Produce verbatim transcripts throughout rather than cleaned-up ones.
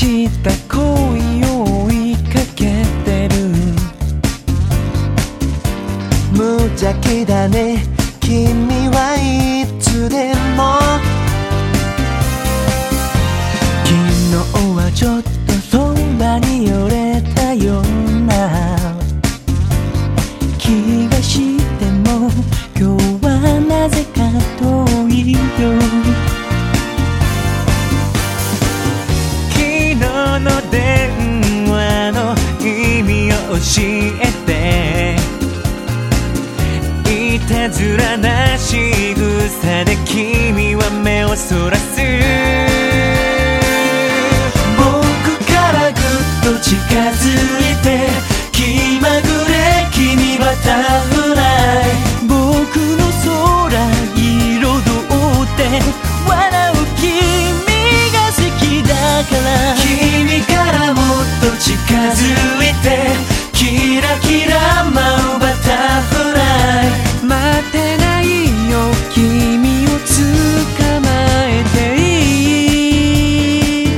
した恋を追いかけてる。 無邪気だね君はいつでも。 昨日はちょっとそばに寄れたような気がしても、今日はなぜか遠いよ。昨日の電話の意味を教えて、いたずらな仕草で君は目をそらす。 僕からぐっと近づいて気まぐれ君バタフライ。 僕の空彩って笑う君が好きだから。 君からもっと近づいてキラキラ舞うバタフライ。 待てないよ君を捕まえていい。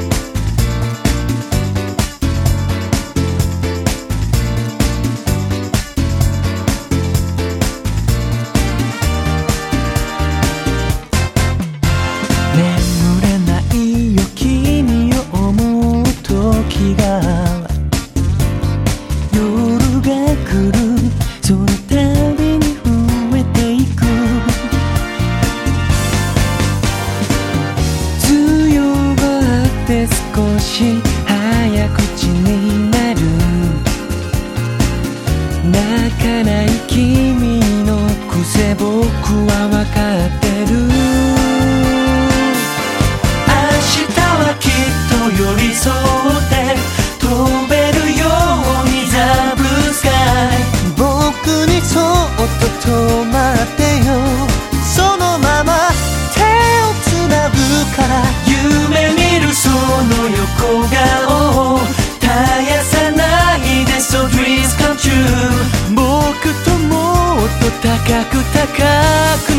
眠れないよ君を思う時が、夜が来るその度に増えていく。強がって少し早口になる。泣かない君の癖僕は分かってる。 明日はきっと寄り添って飛べるようにザブスカイ。僕にそっと止まってよ、そのまま手をつなぐから。夢見るその横顔絶やさないで So dreams come true。 僕ともっと高く高く